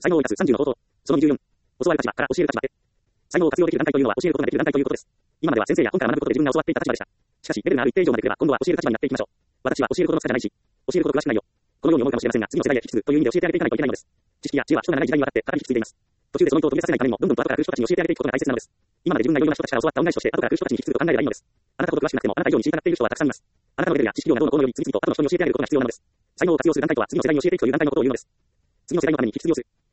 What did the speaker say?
才能を生かす30の方法。その24。教わる立場から教える立場へ。才能を活用できる団体というのは教えることができる団体ということです。今までは先生や本から学ぶことで自分が教わっていた立場でした。しかし、レベルのある一定以上まで来れば、今度は教える立場になっていきましょう。私は教えることの疲れないし、教えること詳しくないよ。このように思うかもしれませんが、次の世代へ引き継ぐという意味で教えてあげていかないといけないのです。知識や知恵は人が長い時代にわたって語り引き継いでいます。途中でその意図を途切れさせないためにも、どんどんと後から来る人たちに教えてあげていくことが大切なのです。今まで自分がいろいろな人たちから教わった恩返しとして、後から来る人たちに引き継ぐと考えればいいのです。あなたほど詳しくなくても、あなた以上に知りたがっている人はたくさんいます。あなたのレベルや知識量がどうのこうのより次々と後の人に教えてあげることが必要なのです。才能を活用する団体とは次の世代に教えていくという団体のことを言うのです。次の世代のために引き継ぎをする。